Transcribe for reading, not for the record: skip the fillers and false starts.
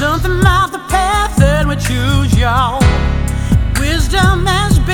Something about the path that we choose, y'all.